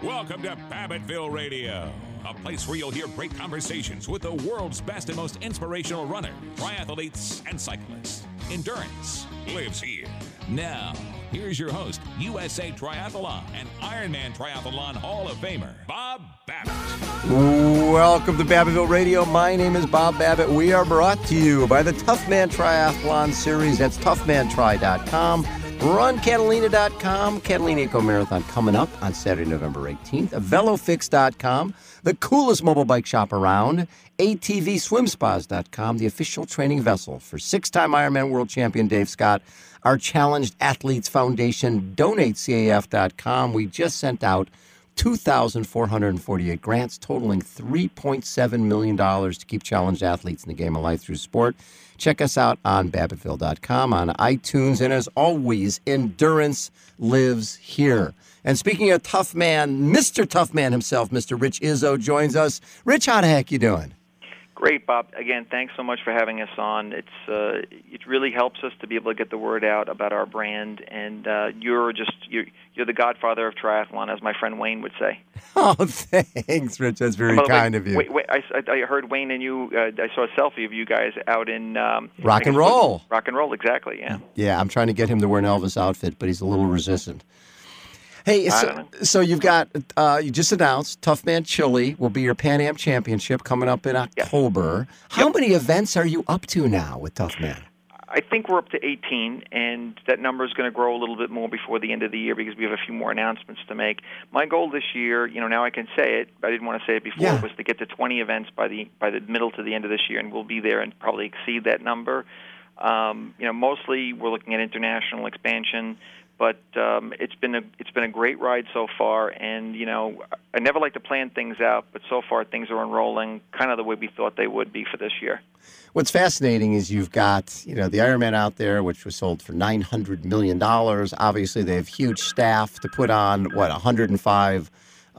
Welcome to Babbitttville Radio, a place where you'll hear great conversations with the world's best and most inspirational runners, triathletes, and cyclists. Endurance lives here. Now, here's your host, USA Triathlon and Ironman Triathlon Hall of Famer, Bob Babbitt. Welcome to Babbitttville Radio. My name is Bob Babbitt. We are brought to you by the Toughman Triathlon Series. That's toughmantri.com. RunCatalina.com, Catalina Eco Marathon coming up on Saturday, November 18th. VeloFix.com, the coolest mobile bike shop around. ATVSwimSpas.com, the official training vessel for six-time Ironman World Champion Dave Scott. Our Challenged Athletes Foundation, DonateCAF.com. We just sent out 2,448 grants totaling $3.7 million to keep challenged athletes in the game of life through sport. Check us out on Babbitttville.com, on iTunes, and as always, endurance lives here. And speaking of tough man, Mr. Tough Man himself, Mr. Rich Izzo, joins us. Rich, how the heck you doing? Great, Bob. Again, thanks so much for having us on. It really helps us to be able to get the word out about our brand, and you're the godfather of triathlon, as my friend Wayne would say. Oh, thanks, Rich. That's very kind of you. Wait, I heard Wayne and you. I saw a selfie of you guys out in rock and roll. Rock and roll, exactly. Yeah. Yeah, I'm trying to get him to wear an Elvis outfit, but he's a little resistant. Hey, so you've got, you just announced Tough Man Chile will be your Pan Am Championship coming up in October. Yep. How many events are you up to now with Tough Man? I think we're up to 18, and that number is going to grow a little bit more before the end of the year because we have a few more announcements to make. My goal this year, now I can say it, but I didn't want to say it before, was to get to 20 events by the middle to the end of this year, and we'll be there and probably exceed that number. Mostly we're looking at international expansion. But it's been a great ride so far, and I never like to plan things out, but so far things are unrolling kind of the way we thought they would be for this year. What's fascinating is you've got the Ironman out there, which was sold for $900 million. Obviously, they have huge staff to put on 105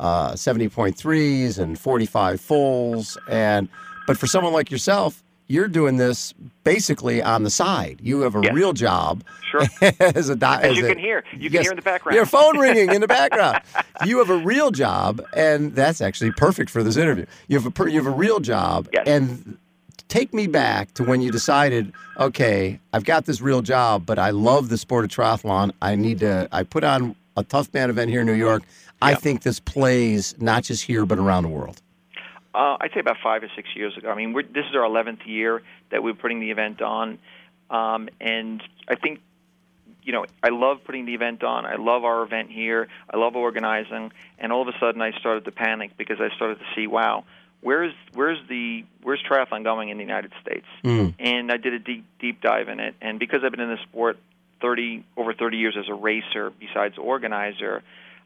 70.3s and 45 fulls, but for someone like yourself, you're doing this basically on the side. You have a real job. Sure. As you can hear. You can hear in the background. Your phone ringing in the background. You have a real job, and that's actually perfect for this interview. You have a real job, and take me back to when you decided, okay, I've got this real job, but I love the sport of triathlon. I put on a Tough Man event here in New York. I think this plays not just here, but around the world. I'd say about 5 or 6 years ago. I mean, this is our 11th year that we're putting the event on, and I think, I love putting the event on. I love our event here. I love organizing, and all of a sudden I started to panic because I started to see, wow, where's triathlon going in the United States? And I did a deep dive in it, and because I've been in the sport over 30 years as a racer besides organizer,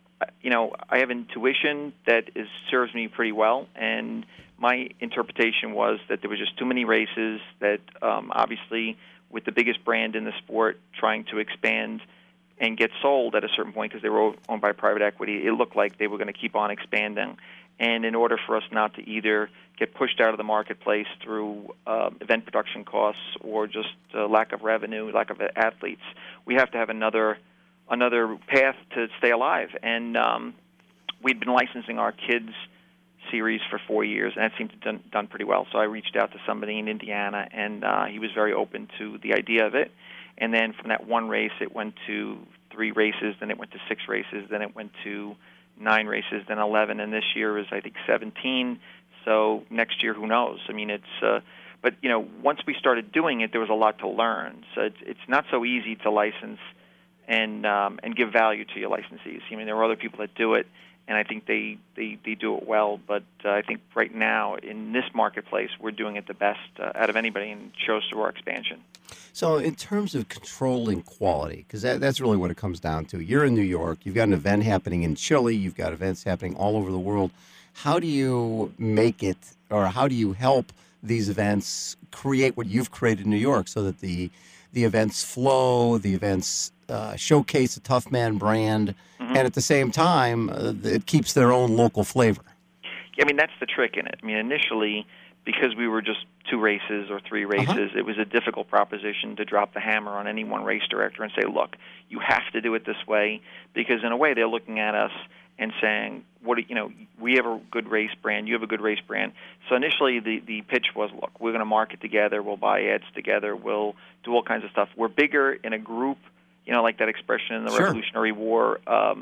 I have intuition that serves me pretty well, and my interpretation was that there was just too many races, that obviously with the biggest brand in the sport trying to expand and get sold at a certain point because they were owned by private equity, it looked like they were going to keep on expanding. And in order for us not to either get pushed out of the marketplace through event production costs or just lack of revenue, lack of athletes, we have to have another path to stay alive. And we'd been licensing our kids' series for 4 years, and that seemed to have done pretty well. So I reached out to somebody in Indiana, and he was very open to the idea of it. And then from that one race, it went to 3 races, then it went to 6 races, then it went to 9 races, then 11, and this year is, I think, 17. So next year, who knows? I mean, but once we started doing it, there was a lot to learn. So it's not so easy to license and give value to your licensees. I mean, there are other people that do it, and I think they do it well. But I think right now in this marketplace, we're doing it the best out of anybody, and it shows through our expansion. So in terms of controlling quality, because that's really what it comes down to. You're in New York. You've got an event happening in Chile. You've got events happening all over the world. How do you make it, or how do you help these events create what you've created in New York so that the events flow, the events showcase the Tough Man brand, and at the same time, it keeps their own local flavor? I mean, that's the trick in it. I mean, initially, because we were just 2 races or 3 races, it was a difficult proposition to drop the hammer on any one race director and say, look, you have to do it this way, because in a way they're looking at us and saying, we have a good race brand, you have a good race brand. So initially the pitch was, look, we're going to market together, we'll buy ads together, we'll do all kinds of stuff. We're bigger in a group, like that expression in the Sure. Revolutionary War.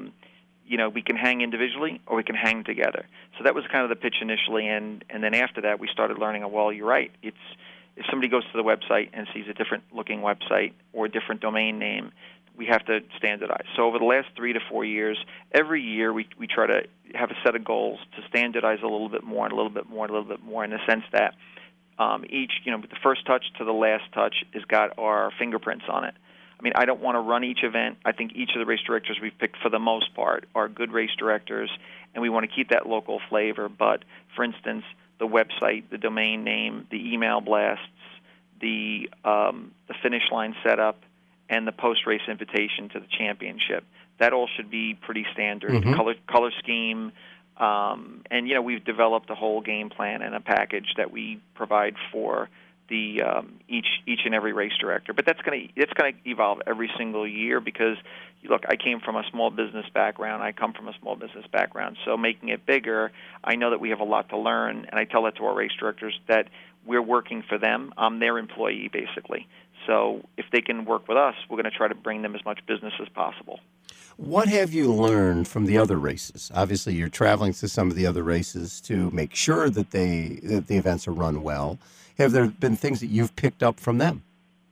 We can hang individually or we can hang together. So that was kind of the pitch initially, and then after that we started learning, well, you're right. If somebody goes to the website and sees a different looking website or a different domain name, we have to standardize. So over the last 3 to 4 years, every year we try to have a set of goals to standardize a little bit more and a little bit more and a little bit more, in the sense that each, the first touch to the last touch has got our fingerprints on it. I mean, I don't want to run each event. I think each of the race directors we've picked, for the most part, are good race directors, and we want to keep that local flavor. But, for instance, the website, the domain name, the email blasts, the finish line setup, and the post-race invitation to the championship, that all should be pretty standard. Mm-hmm. Color scheme, and we've developed a whole game plan and a package that we provide for the each and every race director. But it's going to evolve every single year, because look, I came from a small business background. I come from a small business background. So making it bigger, I know that we have a lot to learn, and I tell that to our race directors that we're working for them. I'm their employee, basically. So if they can work with us, we're going to try to bring them as much business as possible. What have you learned from the other races? Obviously, you're traveling to some of the other races to make sure that the events are run well. Have there been things that you've picked up from them?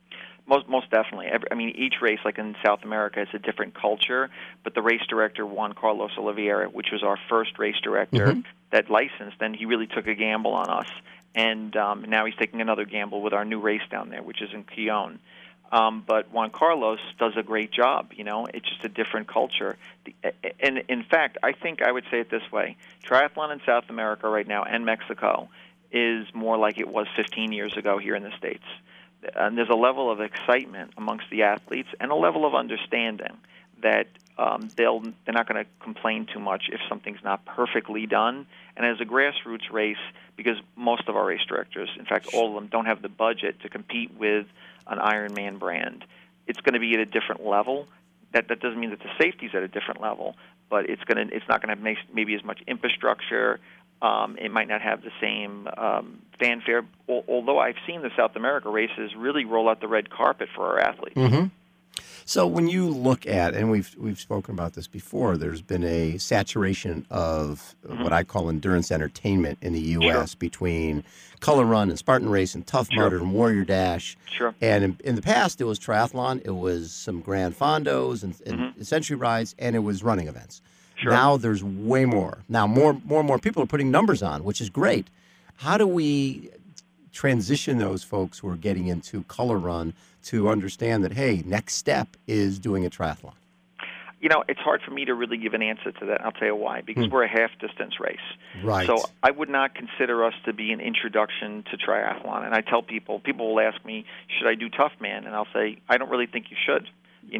Most definitely. Each race, like in South America, is a different culture, but the race director, Juan Carlos Oliveira, which was our first race director that licensed, and he really took a gamble on us. And now he's taking another gamble with our new race down there, which is in Quillon. But Juan Carlos does a great job. It's just a different culture. And in fact, I think I would say it this way: triathlon in South America right now and Mexico is more like it was 15 years ago here in the States. And there's a level of excitement amongst the athletes and a level of understanding that they're not going to complain too much if something's not perfectly done. And as a grassroots race, because most of our race directors, in fact all of them, don't have the budget to compete with an Ironman brand, it's going to be at a different level. That doesn't mean that the safety's at a different level, but it's not going to have maybe as much infrastructure. It might not have the same fanfare, although I've seen the South America races really roll out the red carpet for our athletes. Mm-hmm. So when you look at, and we've spoken about this before, there's been a saturation of what I call endurance entertainment in the U.S. between Color Run and Spartan Race and Tough Mudder and Warrior Dash. Sure. And in the past, it was triathlon, it was some Grand Fondos and Century Rides, and it was running events. Sure. Now there's way more. Now more and more people are putting numbers on, which is great. How do we transition those folks who are getting into Color Run to understand that, hey, next step is doing a triathlon? It's hard for me to really give an answer to that. I'll tell you why. Because we're a half-distance race. Right. So I would not consider us to be an introduction to triathlon. And I tell people will ask me, should I do Tough Man? And I'll say, I don't really think you should.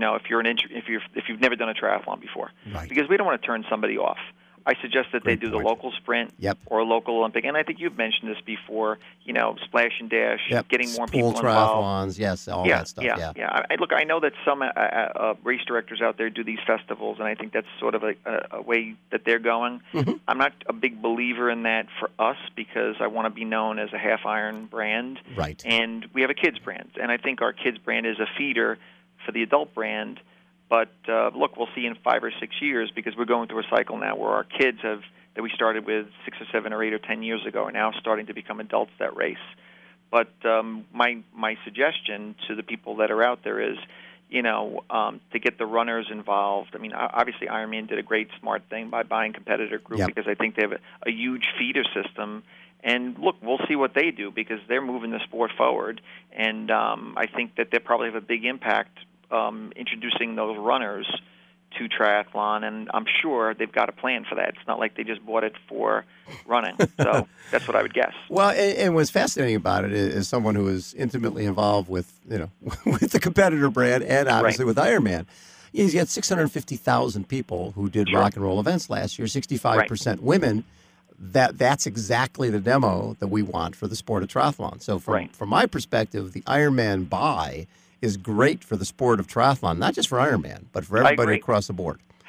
If you've never done a triathlon before, right. Because we don't want to turn somebody off. I suggest that Great they do point. the local sprint or a local Olympic, and I think you've mentioned this before. Splash and dash, getting more people involved. Triathlons, yes, all that stuff. Yeah. I know that some race directors out there do these festivals, and I think that's sort of a way that they're going. Mm-hmm. I'm not a big believer in that for us, because I want to be known as a half Iron brand, right? And we have a kids brand, and I think our kids brand is a feeder for the adult brand. But look, we'll see in 5 or 6 years, because we're going through a cycle now where our kids that we started with 6 or 7 or 8 or 10 years ago are now starting to become adults that race. But my suggestion to the people that are out there is, to get the runners involved. Obviously Ironman did a great smart thing by buying Competitor Group, because I think they have a huge feeder system. And look, we'll see what they do, because they're moving the sport forward. And I think that they probably have a big impact introducing those runners to triathlon, and I'm sure they've got a plan for that. It's not like they just bought it for running. So that's what I would guess. Well, and what's fascinating about it is someone who is intimately involved with, with the Competitor brand and obviously with Ironman. He's got 650,000 people who did rock and roll events last year, 65% women. That's exactly the demo that we want for the sport of triathlon. So from my perspective, the Ironman buy is great for the sport of triathlon, not just for Ironman, but for everybody across the board.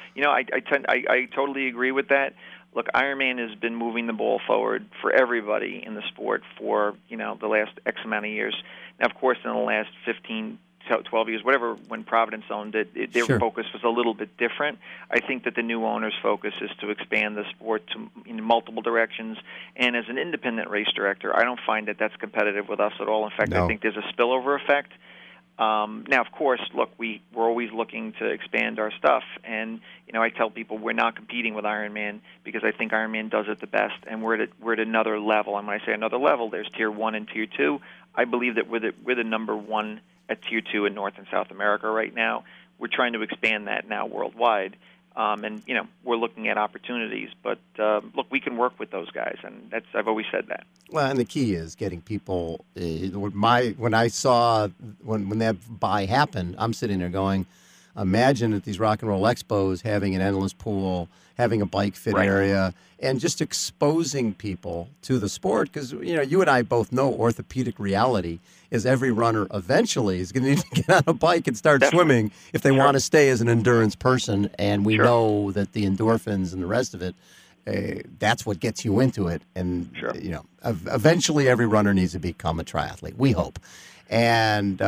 I totally agree with that. Look, Ironman has been moving the ball forward for everybody in the sport for, the last X amount of years. Now, of course, in the last 15, 12 years, whatever, when Providence owned it, their focus was a little bit different. I think that the new owner's focus is to expand the sport in multiple directions. And as an independent race director, I don't find that that's competitive with us at all. In fact, I think there's a spillover effect. Now, of course, look, we're always looking to expand our stuff, and I tell people we're not competing with Ironman because I think Ironman does it the best, and we're at another level. And when I say another level, there's Tier 1 and Tier 2. I believe that we're the number one at Tier 2 in North and South America right now. We're trying to expand that now worldwide. And we're looking at opportunities, but look, we can work with those guys, and I've always said that. Well, and the key is getting people. When I saw when that buy happened, I'm sitting there going, imagine at these rock and roll expos having an endless pool, having a bike fit area, and just exposing people to the sport. Because you and I both know orthopedic reality is every runner eventually is going to need to get on a bike and start swimming if they want to stay as an endurance person. And we know that the endorphins and the rest of it, that's what gets you into it. And eventually every runner needs to become a triathlete. We hope. And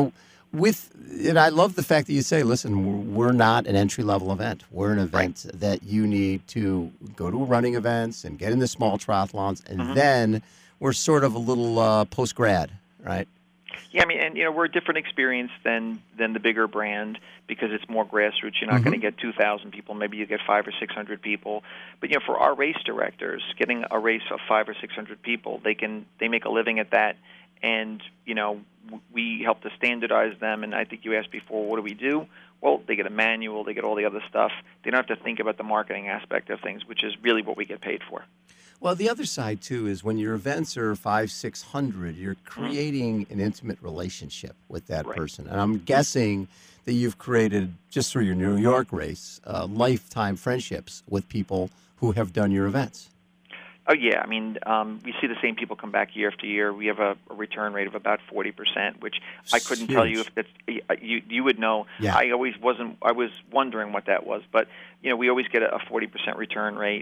and I love the fact that you say, listen, we're not an entry-level event. We're an event that you need to go to running events and get into small triathlons, and then we're sort of a little post-grad, right? Yeah, I mean, and we're a different experience than the bigger brand because it's more grassroots. You're not going to get 2,000 people. Maybe you get 500 or 600 people. But for our race directors, getting a race of 500 or 600 people, they make a living at that. And, we help to standardize them. And I think you asked before, what do we do? Well, they get a manual. They get all the other stuff. They don't have to think about the marketing aspect of things, which is really what we get paid for. Well, the other side, too, is when your events are 500, 600, you're creating an intimate relationship with that person. And I'm guessing that you've created, just through your New York race, lifetime friendships with people who have done your events. Oh, yeah. I mean, we see the same people come back year after year. We have a return rate of about 40%, which I couldn't tell you if that's you would know. Yeah. I was wondering what that was, but we always get a 40% return rate.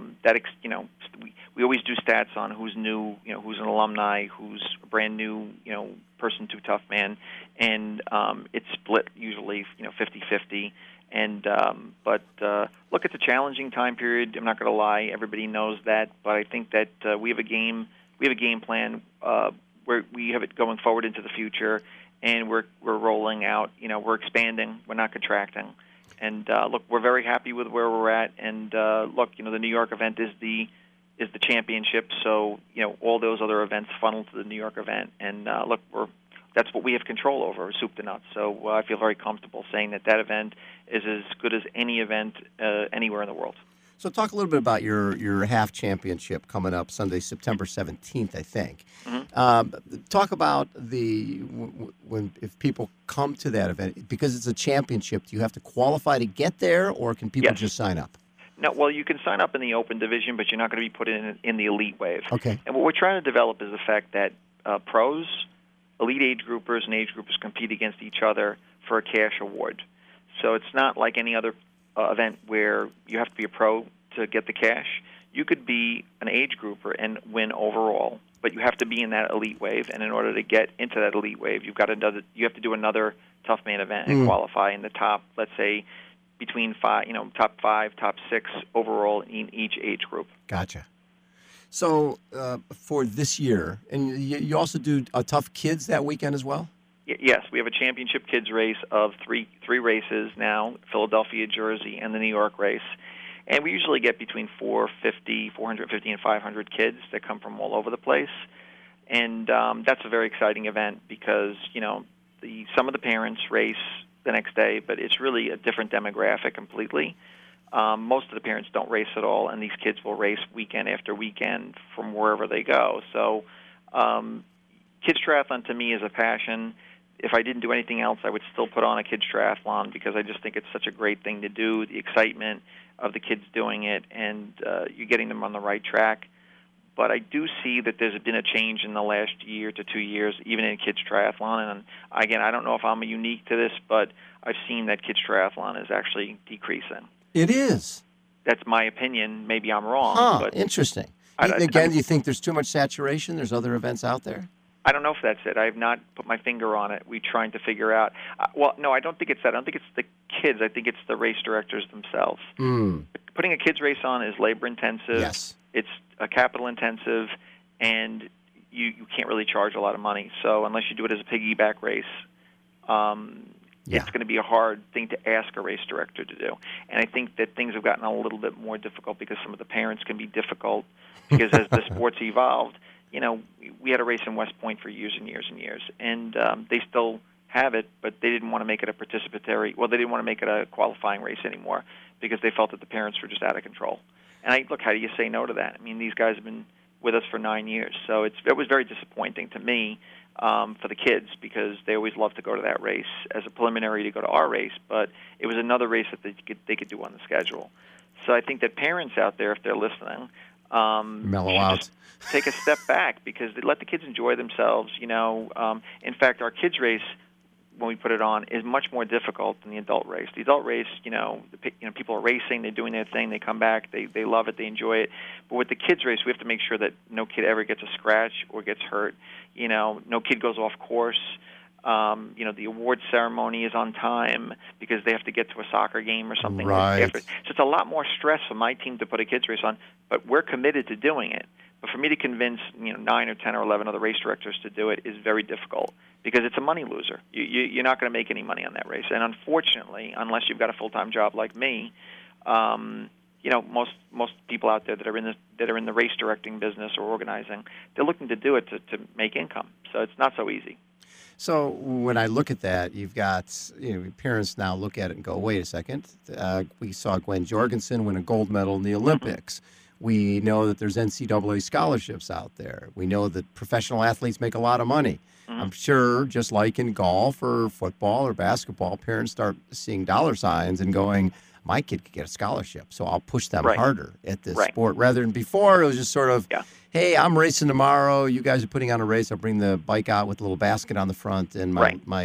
We always do stats on who's new, who's an alumni, who's a brand new, person to Tough Man, and it's split usually, 50-50. But look, it's a challenging time period. I'm not going to lie; everybody knows that. But I think that we have a game plan where we have it going forward into the future, and we're rolling out. We're expanding. We're not contracting. And look, we're very happy with where we're at. And look, the New York event is the championship. So all those other events funnel to the New York event. And look, that's what we have control over, soup to nuts. So I feel very comfortable saying that event is as good as any event anywhere in the world. So talk a little bit about your half championship coming up Sunday, September 17th, I think. Talk about if people come to that event, because it's a championship, do you have to qualify to get there, or can people just sign up? No, well, you can sign up in the open division, but you're not going to be put in the elite wave. Okay. And what we're trying to develop is the fact that pros, elite age groupers, and age groupers compete against each other for a cash award. So it's not like any other event where you have to be a pro to get the cash. You could be an age grouper and win overall, but you have to be in that elite wave. And in order to get into that elite wave, you have to do another Tough Man event and qualify in the top, let's say, between top 5, top 6 overall in each age group. Gotcha. So for this year, and you also do a Tough Kids that weekend as well? Yes, we have a championship kids race of three races now, Philadelphia, Jersey, and the New York race. And we usually get between 450, and 500 kids that come from all over the place. And that's a very exciting event because, some of the parents race the next day, but it's really a different demographic completely. Most of the parents don't race at all, and these kids will race weekend after weekend from wherever they go. So kids triathlon to me is a passion. If I didn't do anything else, I would still put on a kids triathlon because I just think it's such a great thing to do, the excitement of the kids doing it, and you're getting them on the right track. But I do see that there's been a change in the last year to 2 years, even in kids triathlon. And again, I don't know if I'm unique to this, but I've seen that kids triathlon is actually decreasing. It is. That's my opinion. Maybe I'm wrong. Huh, But interesting. I Again, mean, do you think there's too much saturation? There's other events out there? I don't know if that's it. I have not put my finger on it. We're trying to figure out. Well, no, I don't think it's that. I don't think it's the kids. I think it's the race directors themselves. Putting a kids race on is labor intensive. Yes. It's capital intensive, and you can't really charge a lot of money. So unless you do it as a piggyback race, it's going to be a hard thing to ask a race director to do. And I think that things have gotten a little bit more difficult because some of the parents can be difficult because as the sport's evolved, you know, we had a race in West Point for years and years and years, and they still have it, but they didn't want to make it a participatory. Well, they didn't want to make it a qualifying race anymore because they felt that the parents were just out of control. And look, how do you say no to that? I mean, these guys have been with us for 9 years, so it was very disappointing to me for the kids because they always loved to go to that race as a preliminary to go to our race, but it was another race that they could do on the schedule. So I think that parents out there, if they're listening, mellow out. Take a step back because they let the kids enjoy themselves. You know, in fact, our kids race when we put it on is much more difficult than the adult race. The adult race, people are racing, they're doing their thing, they come back, they love it, they enjoy it. But with the kids race, we have to make sure that no kid ever gets a scratch or gets hurt. You know, no kid goes off course. The award ceremony is on time because they have to get to a soccer game or something. Right. So it's a lot more stress for my team to put a kids race on, but we're committed to doing it. But for me to convince 9 or 10 or 11 other race directors to do it is very difficult because it's a money loser. You're not going to make any money on that race. And unfortunately, unless you've got a full-time job like me, most people out there that are in the race directing business or organizing, they're looking to do it to make income. So it's not so easy. So when I look at that, you've got parents now look at it and go, wait a second. We saw Gwen Jorgensen win a gold medal in the Olympics. We know that there's NCAA scholarships out there. We know that professional athletes make a lot of money. I'm sure, just like in golf or football or basketball, parents start seeing dollar signs and going, my kid could get a scholarship, so I'll push them harder at this sport. Rather than before, it was just sort of, hey, I'm racing tomorrow. You guys are putting on a race. I'll bring the bike out with a little basket on the front, and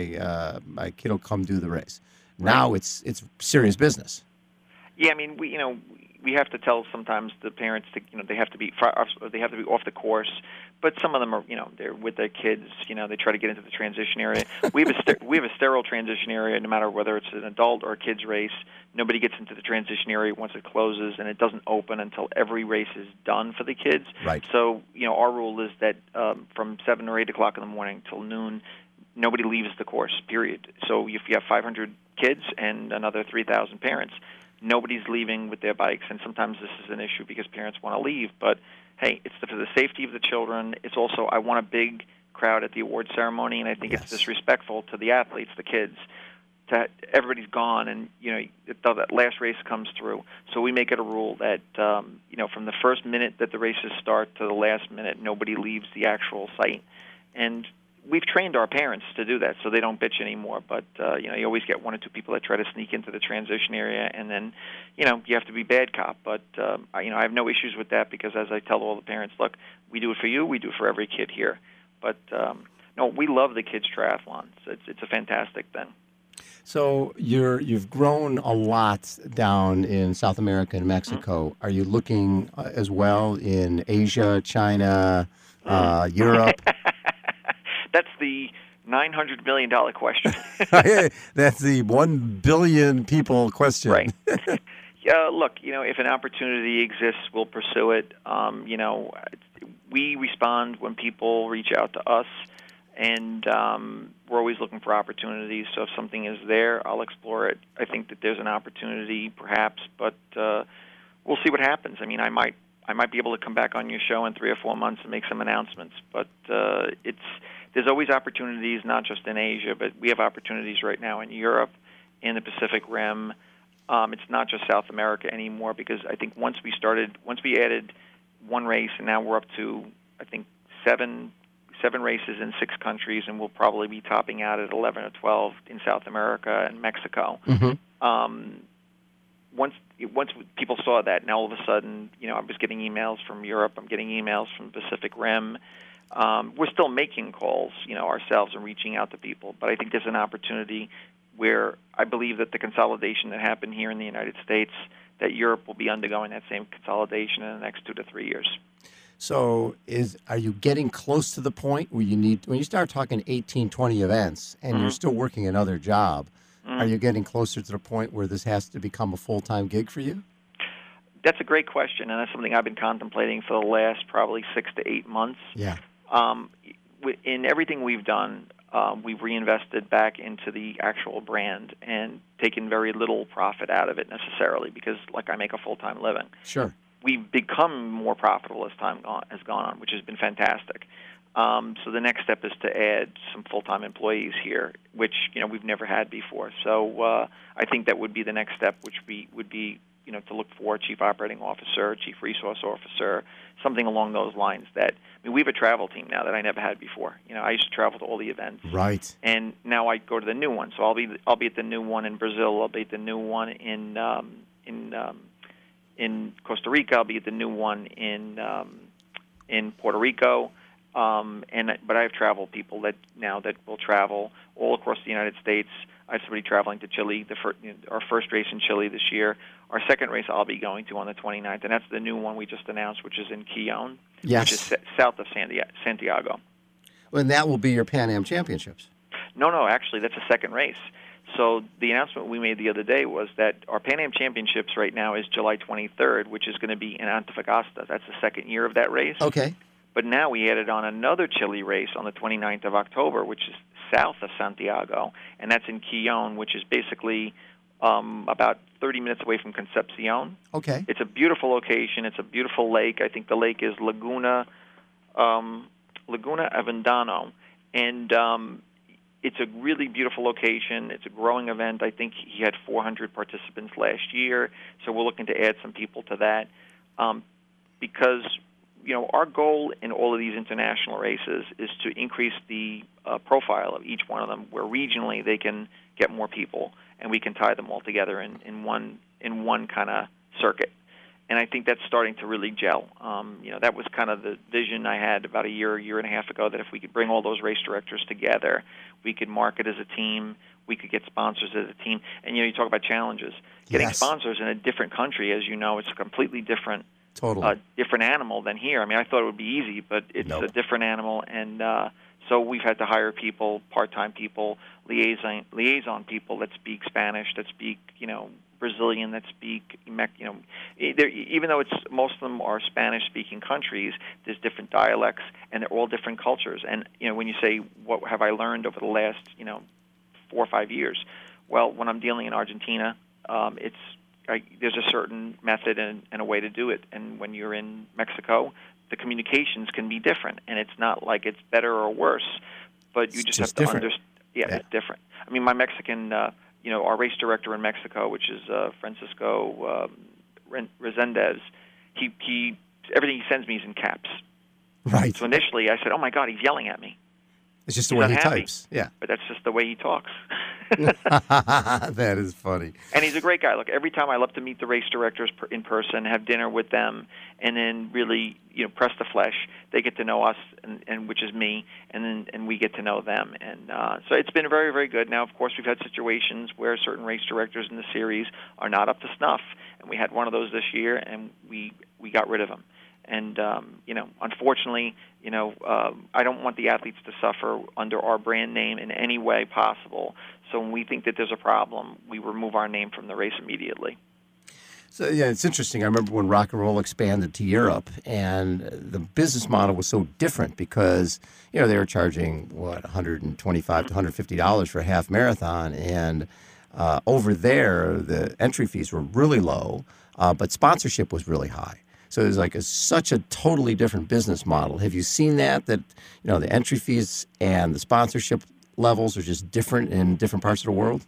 my kid will come do the race. Now it's serious business. Yeah, I mean, we have to tell sometimes the parents to they have to be off the course, but some of them are they're with their kids. They try to get into the transition area. We have a sterile transition area no matter whether it's an adult or a kids race. Nobody gets into the transition area once it closes, and it doesn't open until every race is done for the kids. Right. So our rule is that from 7 or 8 o'clock in the morning till noon, nobody leaves the course. Period. So if you have 500 kids and another 3,000 parents, nobody's leaving with their bikes, and sometimes this is an issue because parents want to leave. But, hey, it's for the safety of the children. It's also I want a big crowd at the award ceremony, and I think it's disrespectful to the athletes, the kids, that everybody's gone, and, that last race comes through. So we make it a rule that, from the first minute that the races start to the last minute, nobody leaves the actual site. And we've trained our parents to do that so they don't bitch anymore. But, you always get 1 or 2 people that try to sneak into the transition area, and then, you have to be bad cop. But, I have no issues with that because, as I tell all the parents, look, we do it for you, we do it for every kid here. But, no, we love the kids' triathlons. It's a fantastic thing. So you've grown a lot down in South America and Mexico. Are you looking as well in Asia, China, Europe? That's the $900 million question. That's the 1 billion people question. Right. Look, if an opportunity exists, we'll pursue it. We respond when people reach out to us, and we're always looking for opportunities. So if something is there, I'll explore it. I think that there's an opportunity, perhaps, but we'll see what happens. I mean, I might be able to come back on your show in 3 or 4 months and make some announcements. But there's always opportunities, not just in Asia, but we have opportunities right now in Europe, in the Pacific Rim. It's not just South America anymore because I think once we added 1 race, and now we're up to, I think, seven races in 6 countries, and we'll probably be topping out at 11 or 12 in South America and Mexico. Once people saw that, now all of a sudden, I was getting emails from Europe. I'm getting emails from Pacific Rim. We're still making calls, ourselves and reaching out to people. But I think there's an opportunity where I believe that the consolidation that happened here in the United States, that Europe will be undergoing that same consolidation in the next 2 to 3 years. So are you getting close to the point where when you start talking 18, 20 events and you're still working another job, are you getting closer to the point where this has to become a full-time gig for you? That's a great question, and that's something I've been contemplating for the last probably 6 to 8 months. Yeah. In everything we've done, we've reinvested back into the actual brand and taken very little profit out of it necessarily because, like, I make a full-time living. Sure. We've become more profitable as time has gone on, which has been fantastic. So the next step is to add some full-time employees here, which we've never had before. So I think that would be the next step, which would be to look for a chief operating officer, chief resource officer, something along those lines. We have a travel team now that I never had before. I used to travel to all the events, right? And now I go to the new one. So I'll be at the new one in Brazil. I'll be at the new one in Costa Rica. I'll be at the new one in Puerto Rico. But I have travel people that will travel all across the United States. I have somebody traveling to Chile, our first race in Chile this year. Our second race I'll be going to on the 29th, and that's the new one we just announced, which is in Quillón, yes, which is south of Santiago. Well, and that will be your Pan Am Championships. No, actually, that's a second race. So the announcement we made the other day was that our Pan Am Championships right now is July 23rd, which is going to be in Antofagasta. That's the second year of that race. Okay. But now we added on another Chile race on the 29th of October, which is south of Santiago, and that's in Quillón, which is basically about 30 minutes away from Concepcion. Okay. It's a beautiful location. It's a beautiful lake. I think the lake is Laguna Avendano, and it's a really beautiful location. It's a growing event. I think he had 400 participants last year, so we're looking to add some people to that because our goal in all of these international races is to increase the profile of each one of them, where regionally they can get more people, and we can tie them all together in one kind of circuit. And I think that's starting to really gel. That was kind of the vision I had about a year and a half ago, that if we could bring all those race directors together, we could market as a team, we could get sponsors as a team. And, you talk about challenges. Getting yes. sponsors in a different country, as you know, it's a completely different different animal than here. I thought it would be easy, but it's a different animal, and so we've had to hire people, part-time people, liaison people that speak Spanish, that speak, Brazilian, that speak, even though most of them are Spanish-speaking countries, there's different dialects, and they're all different cultures. And, when you say, what have I learned over the last, 4 or 5 years? Well, when I'm dealing in Argentina, there's a certain method and a way to do it. And when you're in Mexico, the communications can be different. And it's not like it's better or worse, but you just have to understand. Yeah, it's different. My Mexican, our race director in Mexico, which is Francisco Resendez, he everything he sends me is in caps. Right. So initially I said, oh, my God, he's yelling at me. It's just the way he types. Yeah. But that's just the way he talks. That is funny. And he's a great guy. Look, every time I love to meet the race directors in person, have dinner with them, and then really, press the flesh. They get to know us, and which is me, and we get to know them. And so it's been very, very good. Now, of course, we've had situations where certain race directors in the series are not up to snuff, and we had one of those this year, and we got rid of him. And, unfortunately, I don't want the athletes to suffer under our brand name in any way possible. So when we think that there's a problem, we remove our name from the race immediately. So, yeah, it's interesting. I remember when rock and roll expanded to Europe, and the business model was so different because, they were charging, $125 to $150 for a half marathon. And over there, the entry fees were really low, but sponsorship was really high. So it's like such a totally different business model. Have you seen that the entry fees and the sponsorship levels are just different in different parts of the world?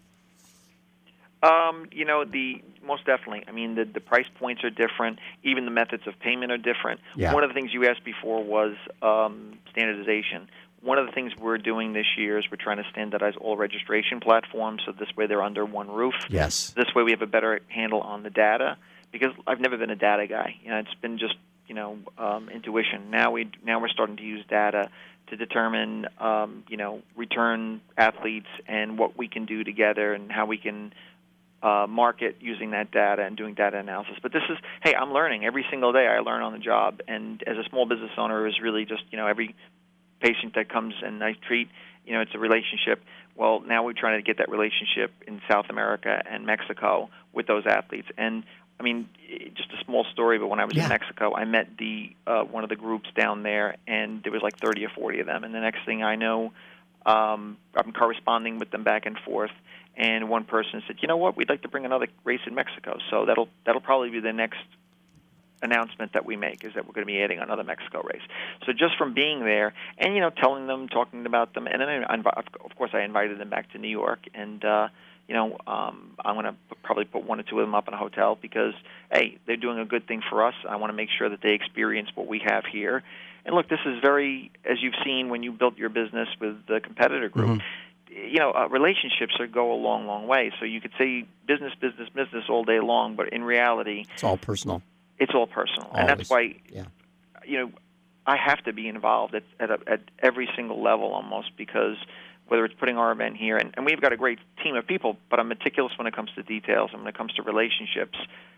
Most definitely. The price points are different. Even the methods of payment are different. Yeah. One of the things you asked before was standardization. One of the things we're doing this year is we're trying to standardize all registration platforms, so this way they're under one roof. Yes. This way we have a better handle on the data. Because I've never been a data guy. It's been just intuition. Now we're starting to use data to determine return athletes and what we can do together and how we can market using that data and doing data analysis. But this is, hey, I'm learning every single day. I learn on the job, and as a small business owner, is really just every patient that comes and I treat, it's a relationship. Well, now we're trying to get that relationship in South America and Mexico with those athletes. And I mean, just a small story, but when I was in Mexico, I met one of the groups down there, and there was like 30 or 40 of them. And the next thing I know, I'm corresponding with them back and forth. And one person said, "You know what? We'd like to bring another race in Mexico." So that'll probably be the next announcement that we make, is that we're going to be adding another Mexico race. So just from being there and telling them, talking about them, and then of course I invited them back to New York, and I'm going to probably put one or two of them up in a hotel because, hey, they're doing a good thing for us. I want to make sure that they experience what we have here. And look, this is very, as you've seen when you built your business with the competitor group, relationships go a long, long way. So you could say business, business, business all day long, but in reality, it's all personal. It's all personal. Always. And that's why, I have to be involved at every single level almost, because whether it's putting our event here, and we've got a great team of people, but I'm meticulous when it comes to details and when it comes to relationships.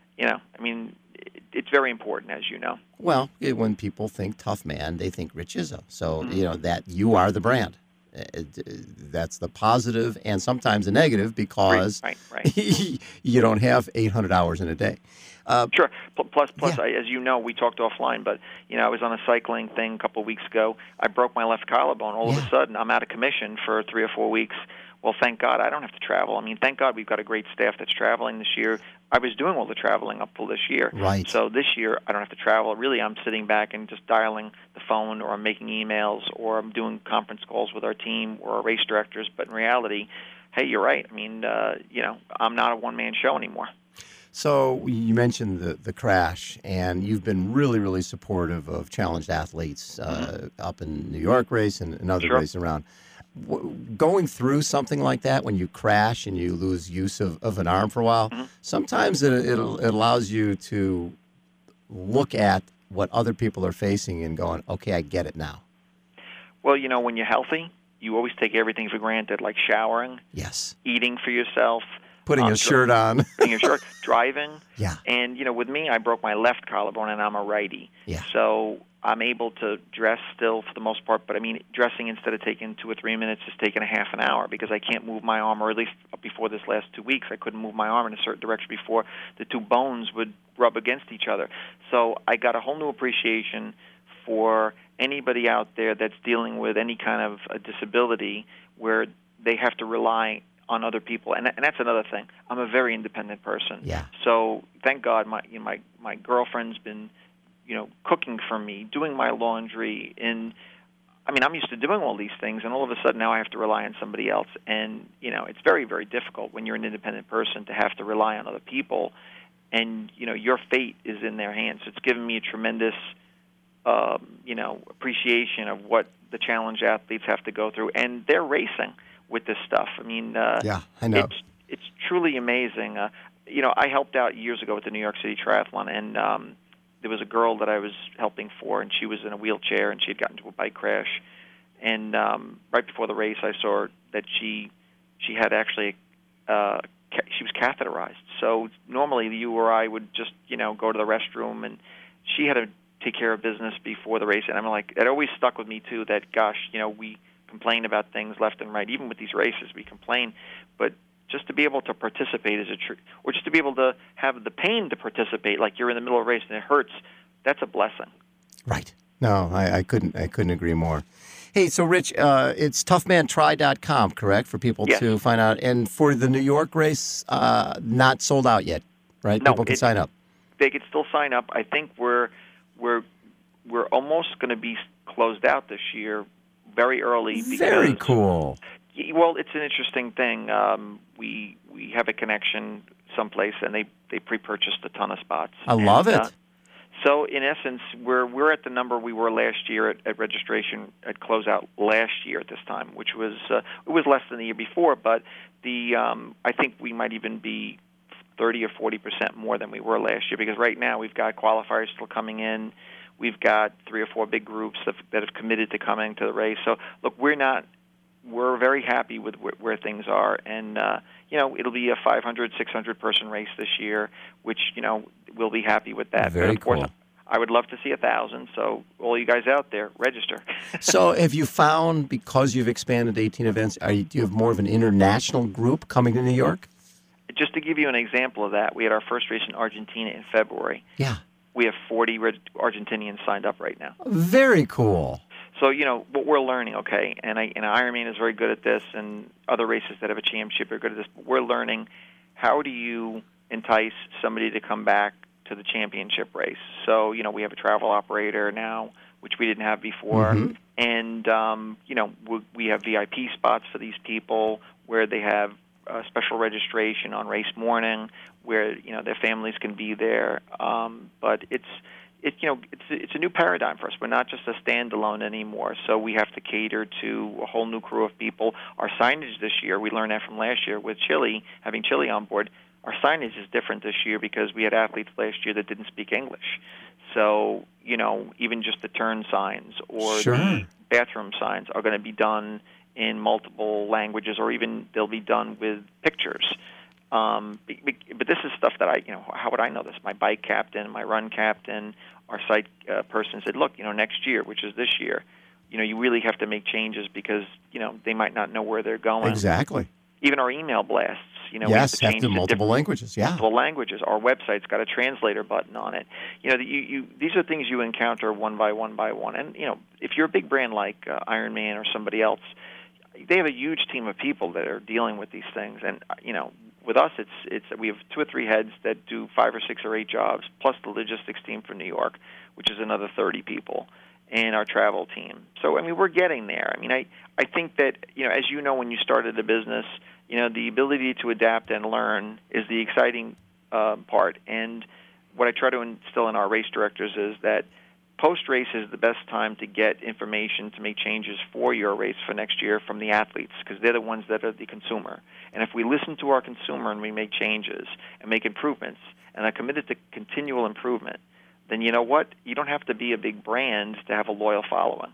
It's very important, as you know. Well, when people think Tough Man, they think Rich Izzo. So, that you are the brand. That's the positive and sometimes the negative, because right. you don't have 800 hours in a day. Sure. Plus, as you know, we talked offline, but, I was on a cycling thing a couple of weeks ago. I broke my left collarbone. All of a sudden, I'm out of commission for 3 or 4 weeks. Well, thank God I don't have to travel. I mean, thank God we've got a great staff that's traveling this year. I was doing all the traveling up till this year. Right. So this year, I don't have to travel. Really, I'm sitting back and just dialing the phone, or I'm making emails, or I'm doing conference calls with our team or our race directors. But in reality, hey, you're right. I mean, I'm not a one-man show anymore. So you mentioned the crash, and you've been really, really supportive of challenged athletes up in New York race and other races around. Going through something like that, when you crash and you lose use of an arm for a while, sometimes it allows you to look at what other people are facing and going, okay, I get it now. Well, when you're healthy, you always take everything for granted, like showering, eating for yourself, putting a shirt on, driving. Yeah. And, with me, I broke my left collarbone, and I'm a righty. Yeah. So I'm able to dress still for the most part, but, dressing instead of taking 2 or 3 minutes is taking a half an hour, because I can't move my arm, or at least before this last 2 weeks, I couldn't move my arm in a certain direction before the two bones would rub against each other. So I got a whole new appreciation for anybody out there that's dealing with any kind of a disability where they have to rely on other people, and that's another thing. I'm a very independent person. Yeah. So thank God my girlfriend's been, cooking for me, doing my laundry, and I'm used to doing all these things, and all of a sudden now I have to rely on somebody else, and it's very, very difficult when you're an independent person to have to rely on other people, and your fate is in their hands. So it's given me a tremendous appreciation of what the challenge athletes have to go through, and they're racing with this stuff. I know. It's truly amazing. I helped out years ago with the New York City Triathlon, and there was a girl that I was helping for, and she was in a wheelchair, and she had gotten into a bike crash. And right before the race, I saw that she had actually she was catheterized. So normally you or I would just go to the restroom, and she had to take care of business before the race. And I'm like, it always stuck with me too. That we complain about things left and right. Even with these races, we complain, but just to be able to participate is or just to be able to have the pain to participate, like you're in the middle of a race and it hurts, that's a blessing. Right. No, I couldn't agree more. Hey, so Rich, it's toughmantry.com, correct, for people to find out? And for the New York race, not sold out yet, right? No, people can sign up. They could still sign up. I think we're almost going to be closed out this year, very early. Very cool. Well, it's an interesting thing. We have a connection someplace, and they pre-purchased a ton of spots. I love it. So in essence, we're at the number we were last year at registration at closeout last year at this time, which was it was less than the year before. But I think we might even be 30 or 40% more than we were last year, because right now we've got qualifiers still coming in. We've got 3 or 4 big groups that have committed to coming to the race. So, look, we're very happy with where things are, and it'll be a 500, 600 person race this year, which we'll be happy with that. Very but of course, cool. I would love to see 1,000. So all you guys out there, register. So have you found, because you've expanded to 18 events, do you have more of an international group coming to New York? Just to give you an example of that, we had our first race in Argentina in February. Yeah. We have 40 Argentinians signed up right now. Very cool. So, what we're learning, okay, and Ironman is very good at this, and other races that have a championship are good at this, but we're learning, how do you entice somebody to come back to the championship race? So, we have a travel operator now, which we didn't have before, Mm-hmm. and, we have VIP spots for these people where they have special registration on race morning, where, their families can be there, but it's a new paradigm for us. We're not just a standalone anymore, so we have to cater to a whole new crew of people. Our signage this year, we learned that from last year with Chile, having Chile on board. Our signage is different this year because we had athletes last year that didn't speak English. So, even just the turn signs or Sure. the bathroom signs are going to be done in multiple languages, or even they'll be done with pictures. But this is stuff that how would I know this? My bike captain, my run captain, our site person said, look, next year, which is this year, you really have to make changes because, they might not know where they're going. Exactly. Even our email blasts, we have Yes, to change have to multiple languages, yeah. multiple languages. Our website's got a translator button on it. These are things you encounter one by one by one. And, if you're a big brand like Ironman or somebody else, they have a huge team of people that are dealing with these things. And, with us, it's we have 2 or 3 heads that do 5 or 6 or 8 jobs, plus the logistics team for New York, which is another 30 people, and our travel team. So, we're getting there. I think that, as when you started the business, the ability to adapt and learn is the exciting part. And what I try to instill in our race directors is that post-race is the best time to get information to make changes for your race for next year from the athletes, because they're the ones that are the consumer. And if we listen to our consumer and we make changes and make improvements and are committed to continual improvement, then you know what? You don't have to be a big brand to have a loyal following.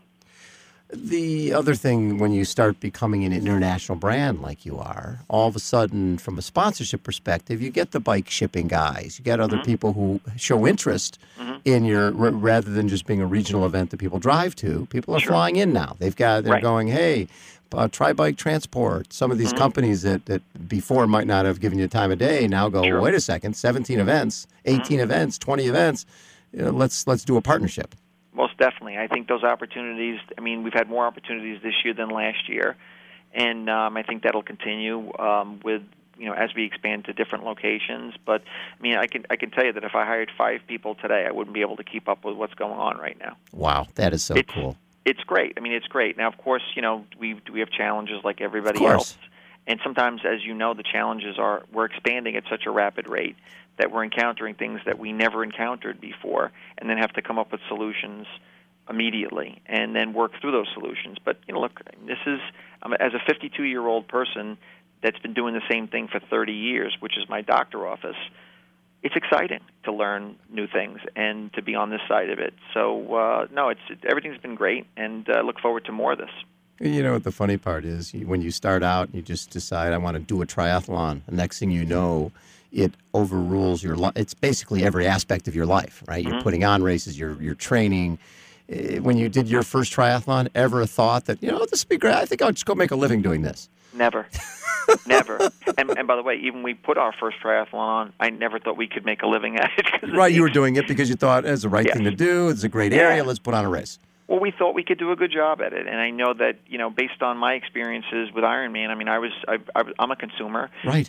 The other thing, when you start becoming an international brand like you are, all of a sudden, from a sponsorship perspective, you get the bike shipping guys. You get other Mm-hmm. people who show interest in your, rather than just being a regional event that people drive to. People are Sure. flying in now. They're Right. going, hey, try bike transport. Some of these companies that before might not have given you time of day now go, Sure. wait a second, 17 events, 18 events, 20 events. Let's do a partnership. Most definitely. I think those opportunities, we've had more opportunities this year than last year, and I think that'll continue with, as we expand to different locations. But, I can tell you that if I hired 5 people today, I wouldn't be able to keep up with what's going on right now. Wow, that is so cool. It's great. It's great. Now, of course, we have challenges like everybody Of course. else. And sometimes, as you know, the challenges are we're expanding at such a rapid rate that we're encountering things that we never encountered before, and then have to come up with solutions immediately and then work through those solutions. But, look, this is, as a 52-year-old person that's been doing the same thing for 30 years, which is my doctor office, it's exciting to learn new things and to be on this side of it. So, no, everything's been great, and I look forward to more of this. You know what the funny part is? When you start out, you just decide, I want to do a triathlon. The next thing you know, it overrules your life. It's basically every aspect of your life, right? You're putting on races, you're training. When you did your first triathlon, ever a thought that, this would be great. I think I'll just go make a living doing this? Never. Never. And by the way, even we put our first triathlon on, I never thought we could make a living at it. Right, you were doing it because you thought it's the right Yes. thing to do. It's a great Yeah. area. Let's put on a race. Well, we thought we could do a good job at it, and I know that based on my experiences with Ironman, I'm a consumer. Right.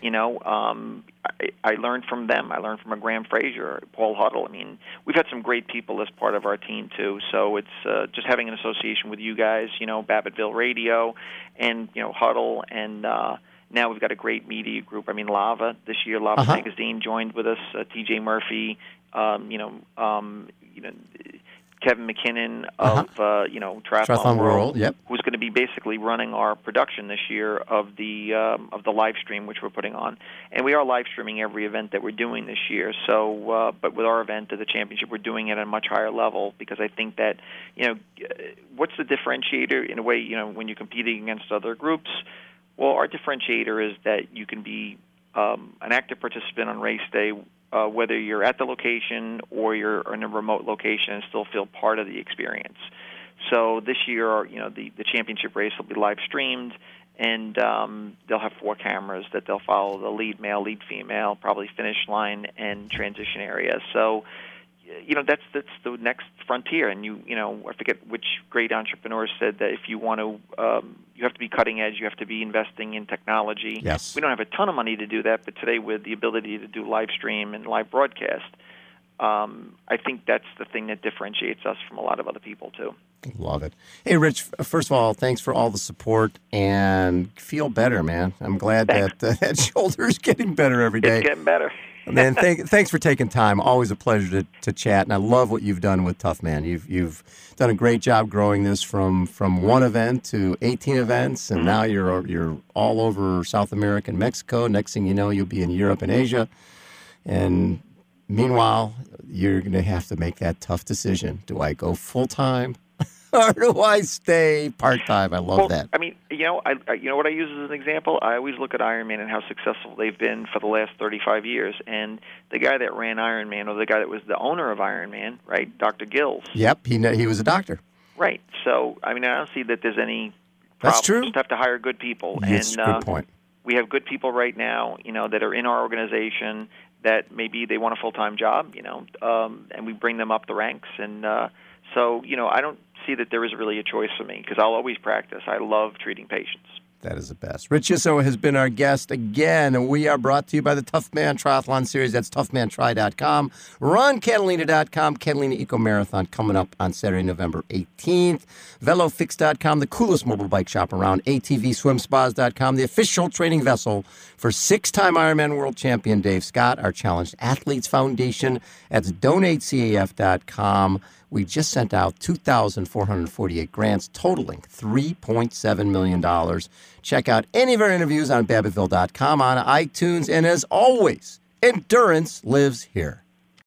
I learned from them. I learned from Graham Fraser, Paul Huddle. We've had some great people as part of our team too. So it's just having an association with you guys, Babbittville Radio, and Huddle, and now we've got a great media group. Lava this year, Lava Magazine joined with us. T.J. Murphy, Kevin McKinnon of Triathlon World, yep. who's going to be basically running our production this year of the live stream which we're putting on, and we are live streaming every event that we're doing this year. So, but with our event at the championship, we're doing it at a much higher level because I think that what's the differentiator in a way? When you're competing against other groups, well, our differentiator is that you can be an active participant on race day. Whether you're at the location or you're in a remote location and still feel part of the experience. So this year, the championship race will be live streamed, and they'll have 4 cameras that they'll follow: the lead male, lead female, probably finish line and transition area. So, that's the next frontier. And I forget which great entrepreneur said that if you want to, you have to be cutting edge. You have to be investing in technology. Yes. We don't have a ton of money to do that, but today with the ability to do live stream and live broadcast, I think that's the thing that differentiates us from a lot of other people too. Love it. Hey, Rich, first of all, thanks for all the support, and feel better, man. I'm glad that shoulder's getting better every day. It's getting better. Man, thanks for taking time. Always a pleasure to chat, and I love what you've done with Tough Man. You've done a great job growing this from one event to 18 events, and now you're all over South America and Mexico. Next thing you know, you'll be in Europe and Asia. And meanwhile, you're going to have to make that tough decision. Do I go full-time or do I stay part-time? I love that. I mean, what I use as an example? I always look at Ironman and how successful they've been for the last 35 years. And the guy that ran Ironman, or the guy that was the owner of Ironman, right, Dr. Gills. Yep, he was a doctor. Right. So, I mean, I don't see that there's any problem. That's true. You just have to hire good people. That's a good point. We have good people right now, that are in our organization that maybe they want a full-time job, and we bring them up the ranks. And so, I don't see that there is really a choice for me because I'll always practice. I love treating patients. That is the best. Rich Iso has been our guest again. We are brought to you by the Tough Man Triathlon Series. That's toughmantry.com. RunCatalina.com. Catalina Eco Marathon coming up on Saturday, November 18th. VeloFix.com, the coolest mobile bike shop around. ATVSwimSpas.com, the official training vessel for 6-time Ironman World Champion Dave Scott. Our Challenged Athletes Foundation. That's DonateCAF.com. We just sent out 2,448 grants totaling $3.7 million. Check out any of our interviews on Babbittville.com, on iTunes, and as always, endurance lives here.